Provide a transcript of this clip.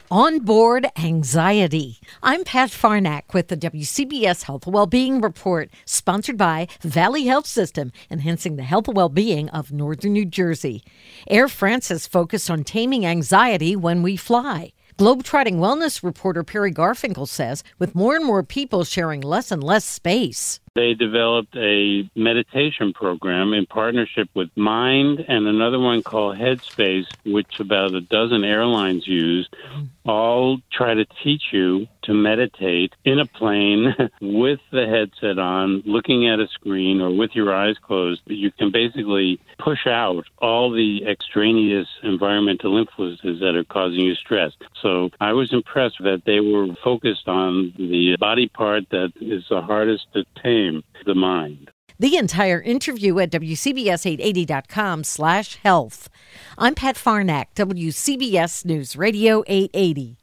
Onboard anxiety. I'm Pat Farnack with the WCBS Health and Wellbeing Report, sponsored by Valley Health System, enhancing the health and well-being of Northern New Jersey. Air France is focused on taming anxiety when we fly. Globetrotting wellness reporter Perry Garfinkel says, with more and more people sharing less and less space. They developed a meditation program in partnership with Mind and another one called Headspace, which about a dozen airlines use. All try to teach you to meditate in a plane with the headset on, looking at a screen or with your eyes closed. You can basically push out all the extraneous environmental influences that are causing you stress. So I was impressed that they were focused on the body part that is the hardest to tame, the mind. The entire interview at WCBS880.com/health. I'm Pat Farnack, WCBS News Radio 880.